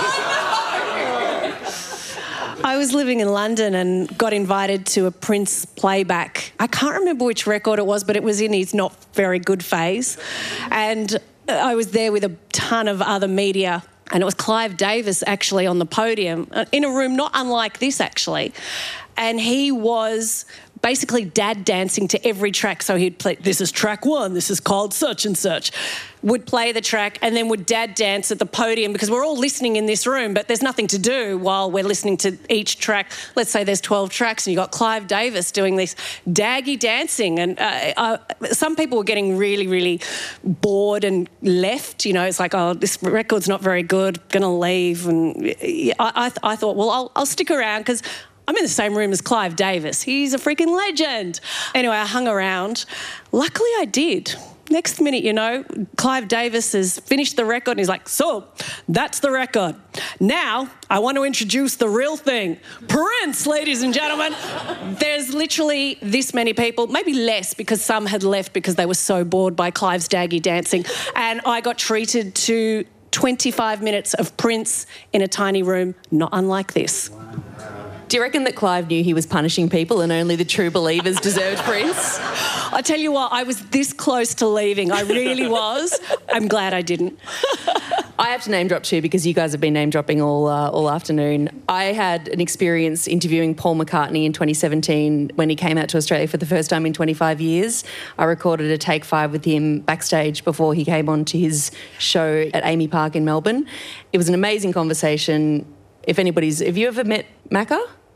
I was living in London and got invited to a Prince playback. I can't remember which record it was, but it was in his not very good phase. And I was there with a ton of other media, and it was Clive Davis actually on the podium, in a room not unlike this actually. And he was basically dad dancing to every track. So he'd play, this is track 1, this is called such and such. Would play the track and then would dad dance at the podium because we're all listening in this room, but there's nothing to do while we're listening to each track. Let's say there's 12 tracks and you've got Clive Davis doing this daggy dancing. And some people were getting really, really bored and left. It's like, oh, this record's not very good, going to leave. And I thought, well, I'll stick around because I'm in the same room as Clive Davis. He's a freaking legend. Anyway, I hung around. Luckily, I did. Next minute, Clive Davis has finished the record and he's like, so, that's the record. Now, I want to introduce the real thing. Prince, ladies and gentlemen. There's literally this many people, maybe less because some had left because they were so bored by Clive's daggy dancing. And I got treated to 25 minutes of Prince in a tiny room, not unlike this. Do you reckon that Clive knew he was punishing people and only the true believers deserved Prince? I tell you what, I was this close to leaving. I really was. I'm glad I didn't. I have to name drop too because you guys have been name dropping all afternoon. I had an experience interviewing Paul McCartney in 2017 when he came out to Australia for the first time in 25 years. I recorded a take 5 with him backstage before he came on to his show at Amy Park in Melbourne. It was an amazing conversation. Have you ever met Macca?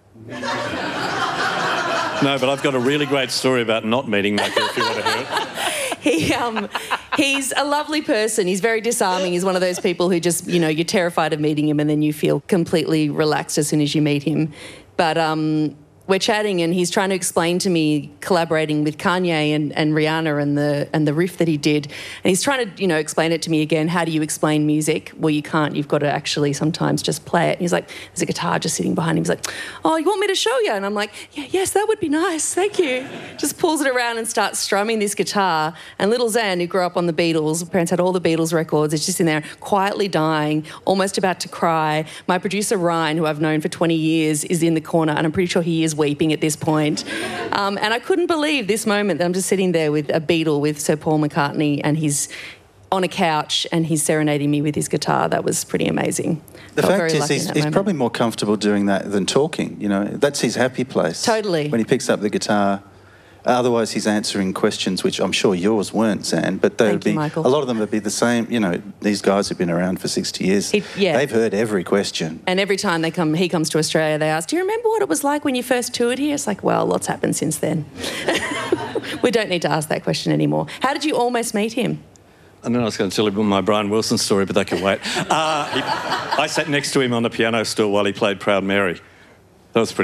No, but I've got a really great story about not meeting Macca if you want to hear it. He's a lovely person. He's very disarming. He's one of those people who just, you're terrified of meeting him and then you feel completely relaxed as soon as you meet him. But we're chatting and he's trying to explain to me collaborating with Kanye and Rihanna and the riff that he did. And he's trying to, explain it to me again. How do you explain music? Well, you can't. You've got to actually sometimes just play it. And he's like, there's a guitar just sitting behind him. He's like, oh, you want me to show you? And I'm like, yeah, yes, that would be nice. Thank you. Just pulls it around and starts strumming this guitar. And little Zan, who grew up on the Beatles, parents had all the Beatles records, is just in there quietly dying, almost about to cry. My producer, Ryan, who I've known for 20 years, is in the corner and I'm pretty sure he is weeping at this point. And I couldn't believe this moment that I'm just sitting there with a Beatle, with Sir Paul McCartney, and he's on a couch and he's serenading me with his guitar. That was pretty amazing. The fact is he's probably more comfortable doing that than talking, That's his happy place. Totally. When he picks up the guitar. Otherwise, he's answering questions, which I'm sure yours weren't, Zan, but they would be, Michael. a lot of them would be the same. These guys have been around for 60 years. They've heard every question. And every time he comes to Australia, they ask, do you remember what it was like when you first toured here? It's like, well, lots happened since then. We don't need to ask that question anymore. How did you almost meet him? I know I was going to tell you my Brian Wilson story, but that can wait. I sat next to him on the piano stool while he played Proud Mary. That was pretty cool.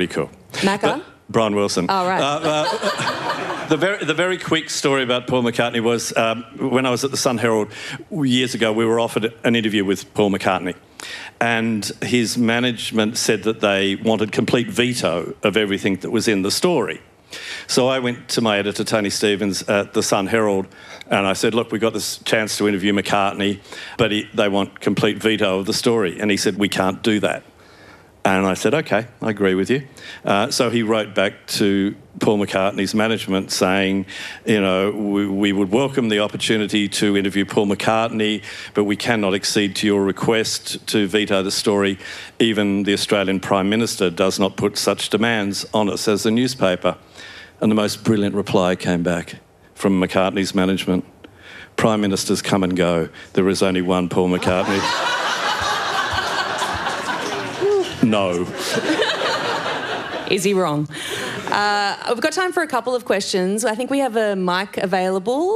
Macca? Brian Wilson. Oh, right. The very quick story about Paul McCartney was when I was at the Sun Herald years ago, we were offered an interview with Paul McCartney, and his management said that they wanted complete veto of everything that was in the story. So I went to my editor, Tony Stevens, at the Sun Herald, and I said, look, we got this chance to interview McCartney, but they want complete veto of the story. And he said, we can't do that. And I said, OK, I agree with you. So he wrote back to Paul McCartney's management saying, you know, we would welcome the opportunity to interview Paul McCartney, but we cannot accede to your request to veto the story. Even the Australian Prime Minister does not put such demands on us as a newspaper. And the most brilliant reply came back from McCartney's management. Prime Ministers come and go. There is only one Paul McCartney. No. Is he wrong? We've got time for a couple of questions. I think we have a mic available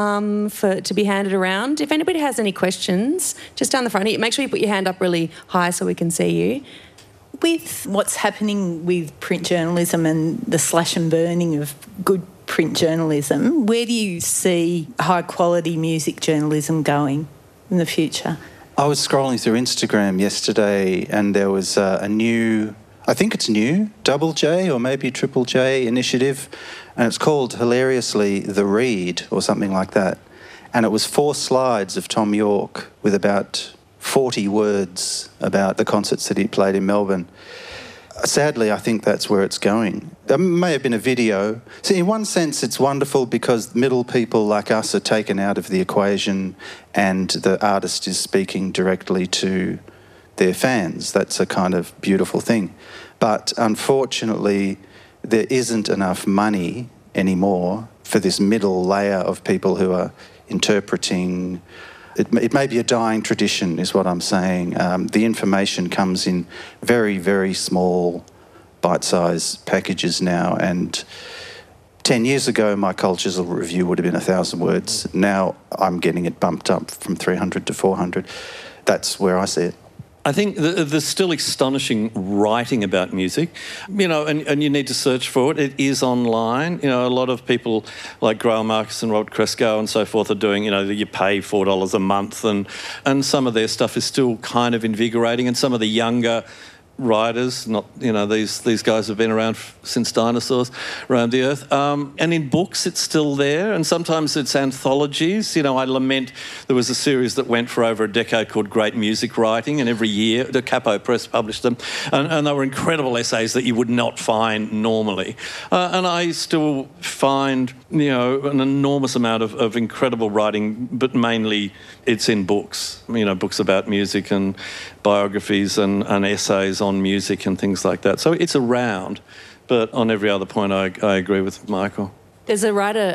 to be handed around. If anybody has any questions, just down the front here, make sure you put your hand up really high so we can see you. With what's happening with print journalism and the slash and burning of good print journalism, where do you see high-quality music journalism going in the future? I was scrolling through Instagram yesterday and there was a new, I think it's new, Double J or maybe Triple J initiative, and it's called hilariously The Read or something like that. And it was 4 slides of Tom York with about 40 words about the concerts that he played in Melbourne. Sadly, I think that's where it's going. There may have been a video. So in one sense, it's wonderful because middle people like us are taken out of the equation and the artist is speaking directly to their fans. That's a kind of beautiful thing. But unfortunately, there isn't enough money anymore for this middle layer of people who are interpreting. It may be a dying tradition, is what I'm saying. The information comes in very, very small, bite-sized packages now. And 10 years ago, my cultural review would have been 1,000 words. Now I'm getting it bumped up from 300 to 400. That's where I see it. I think there's still astonishing writing about music, you know, and you need to search for it. It is online. You know, a lot of people like Grail Marcus and Robert Kresko and so forth are doing, you know, you pay $4 a month and some of their stuff is still kind of invigorating, and some of the younger writers, not, you know, these guys have been around since dinosaurs around the earth. And in books, it's still there, and sometimes it's anthologies. You know, I lament there was a series that went for over a decade called Great Music Writing, and every year the Capo Press published them, and they were incredible essays that you would not find normally. And I still find, you know, an enormous amount of incredible writing, but mainly it's in books, you know, books about music and biographies and essays on music and things like that. So it's around, but on every other point I agree with Michael. There's a writer,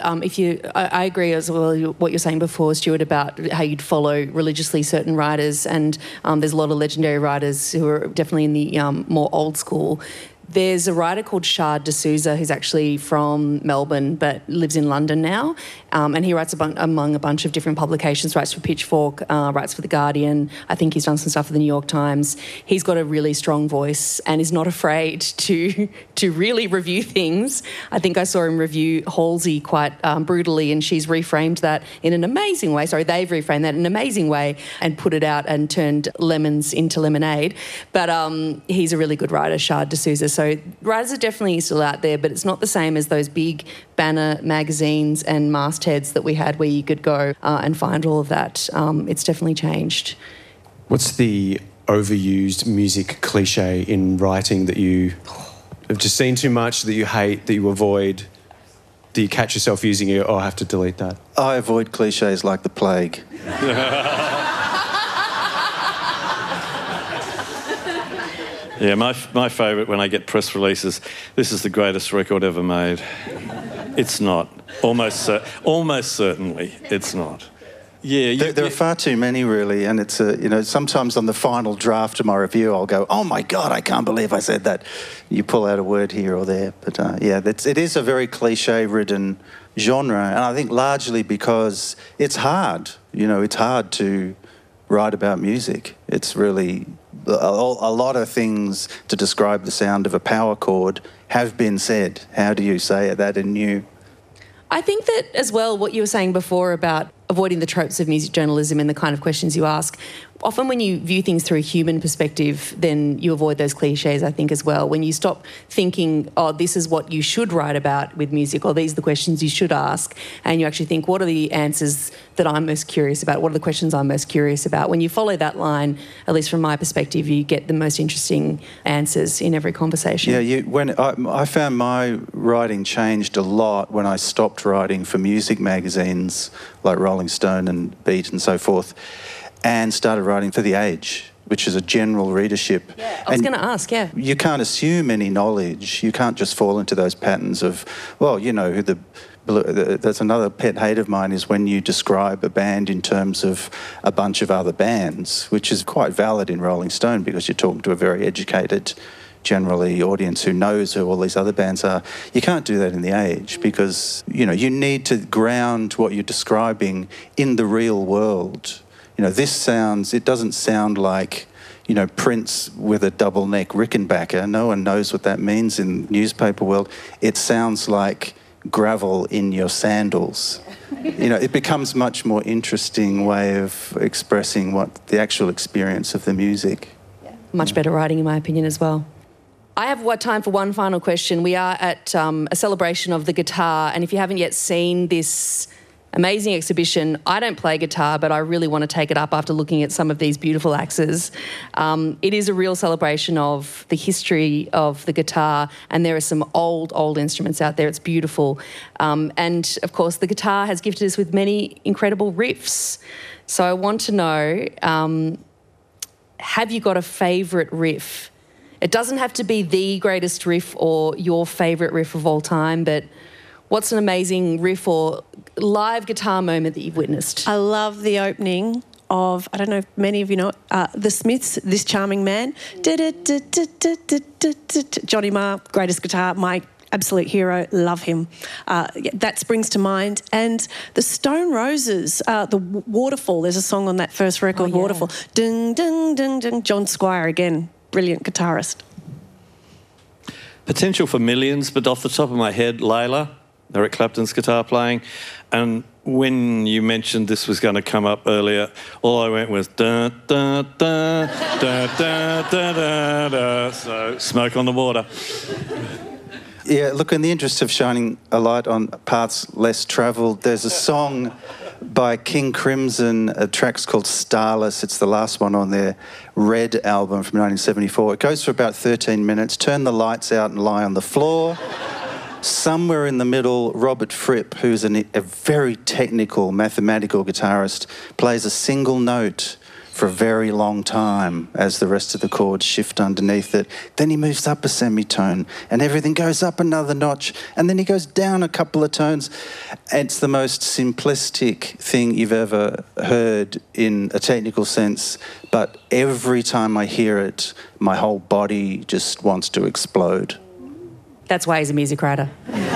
I agree as well what you're saying before, Stuart, about how you'd follow religiously certain writers, and there's a lot of legendary writers who are definitely in the more old school. There's a writer called Shard D'Souza who's actually from Melbourne but lives in London now, and he writes among a bunch of different publications, writes for Pitchfork, writes for The Guardian. I think he's done some stuff for The New York Times. He's got a really strong voice and is not afraid to really review things. I think I saw him review Halsey quite brutally, and she's reframed that in an amazing way. Sorry, they've reframed that in an amazing way and put it out and turned lemons into lemonade. But he's a really good writer, Shard D'Souza. So writers are definitely still out there, but it's not the same as those big banner magazines and mastheads that we had where you could go and find all of that. It's definitely changed. What's the overused music cliche in writing that you have just seen too much, that you hate, that you avoid, that you catch yourself using it, I have to delete that? I avoid cliches like the plague. Yeah, my favourite when I get press releases, this is the greatest record ever made. It's not. Almost certainly it's not. Yeah, there are far too many, really, and it's you know, sometimes on the final draft of my review, I'll go, "Oh my God, I can't believe I said that." You pull out a word here or there, but yeah, it is a very cliche-ridden genre, and I think largely because it's hard. You know, it's hard to write about music. It's really A lot of things to describe the sound of a power chord have been said. How do you say that in you? I think that as well, what you were saying before about avoiding the tropes of music journalism and the kind of questions you ask, often when you view things through a human perspective, then you avoid those cliches, I think, as well. When you stop thinking, oh, this is what you should write about with music, or these are the questions you should ask, and you actually think, what are the answers that I'm most curious about? What are the questions I'm most curious about? When you follow that line, at least from my perspective, you get the most interesting answers in every conversation. Yeah, when I found my writing changed a lot when I stopped writing for music magazines like Rolling Stone and Beat and so forth, and started writing for The Age, which is a general readership. Yeah, I was going to ask, yeah. You can't assume any knowledge. You can't just fall into those patterns of, well, you know, that's another pet hate of mine, is when you describe a band in terms of a bunch of other bands, which is quite valid in Rolling Stone because you're talking to a very educated, generally, audience who knows who all these other bands are. You can't do that in The Age because, you know, you need to ground what you're describing in the real world. You know, it doesn't sound like, you know, Prince with a double neck Rickenbacker. No one knows what that means in newspaper world. It sounds like gravel in your sandals. You know, it becomes much more interesting way of expressing what the actual experience of the music. Yeah. Much better writing, in my opinion, as well. I have time for one final question. We are at a celebration of the guitar, and if you haven't yet seen this amazing exhibition, I don't play guitar, but I really want to take it up after looking at some of these beautiful axes. It is a real celebration of the history of the guitar, and there are some old instruments out there. It's beautiful. And, of course, the guitar has gifted us with many incredible riffs. So I want to know, have you got a favourite riff? It doesn't have to be the greatest riff or your favourite riff of all time, but what's an amazing riff or live guitar moment that you've witnessed? I love the opening of, I don't know if many of you know, The Smiths, This Charming Man. Johnny Marr, greatest guitar, my absolute hero, love him. That springs to mind. And the Stone Roses, the Waterfall, there's a song on that first record, Waterfall. Ding, ding, ding, ding. John Squire again, brilliant guitarist. Potential for millions, but off the top of my head, Layla, Eric Clapton's guitar playing. And when you mentioned this was going to come up earlier, all I went was da da da da da da da da. So Smoke on the Water. Yeah, look, in the interest of shining a light on paths less travelled, there's a song by King Crimson, a track's called Starless. It's the last one on their Red album from 1974. It goes for about 13 minutes. Turn the lights out and lie on the floor. Somewhere in the middle, Robert Fripp, who's a very technical, mathematical guitarist, plays a single note for a very long time as the rest of the chords shift underneath it. Then he moves up a semitone and everything goes up another notch, and then he goes down a couple of tones. It's the most simplistic thing you've ever heard in a technical sense, but every time I hear it, my whole body just wants to explode. That's why he's a music writer.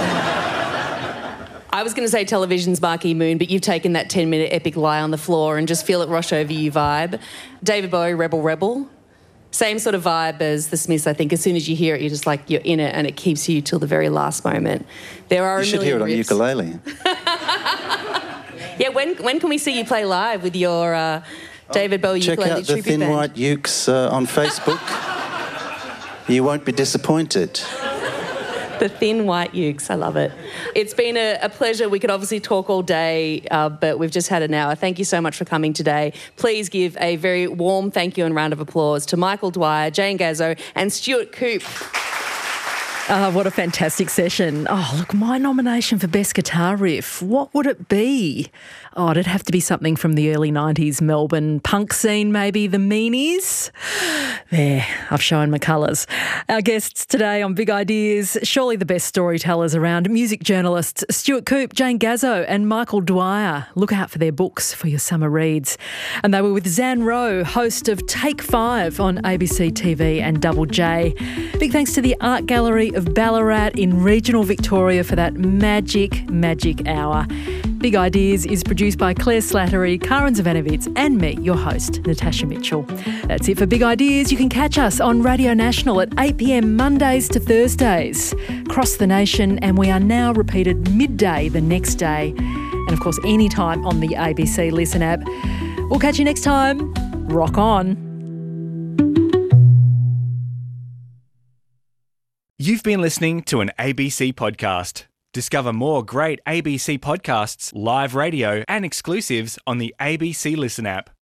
I was going to say television's Marquee Moon, but you've taken that 10-minute epic lie on the floor and just feel it rush over you vibe. David Bowie, Rebel Rebel. Same sort of vibe as the Smiths, I think. As soon as you hear it, you're just like, you're in it, and it keeps you till the very last moment. There are you should hear it on ukulele. Yeah, when can we see you play live with your David Bowie ukulele tribute band? Check out the Thin White Ukes on Facebook. You won't be disappointed. The Thin White Ukes, I love it. It's been a pleasure. We could obviously talk all day, but we've just had an hour. Thank you so much for coming today. Please give a very warm thank you and round of applause to Michael Dwyer, Jane Gazzo and Stuart Coupe. What a fantastic session. Oh, look, my nomination for Best Guitar Riff, what would it be? Oh, it'd have to be something from the early 90s Melbourne punk scene, maybe the Meanies. There, I've shown my colours. Our guests today on Big Ideas, surely the best storytellers around, music journalists Stuart Coupe, Jane Gazzo and Michael Dwyer. Look out for their books for your summer reads. And they were with Zan Rowe, host of Take 5 on ABC TV and Double J. Big thanks to the Art Gallery of Ballarat in regional Victoria for that magic hour. Big Ideas is produced by Claire Slattery, Karen Zavanovitz and me, your host, Natasha Mitchell. That's it for Big Ideas. You can catch us on Radio National at 8 p.m. Mondays to Thursdays across the nation, and we are now repeated midday the next day, and of course anytime on the ABC Listen app. We'll catch you next time. Rock on. You've been listening to an ABC podcast. Discover more great ABC podcasts, live radio, and exclusives on the ABC Listen app.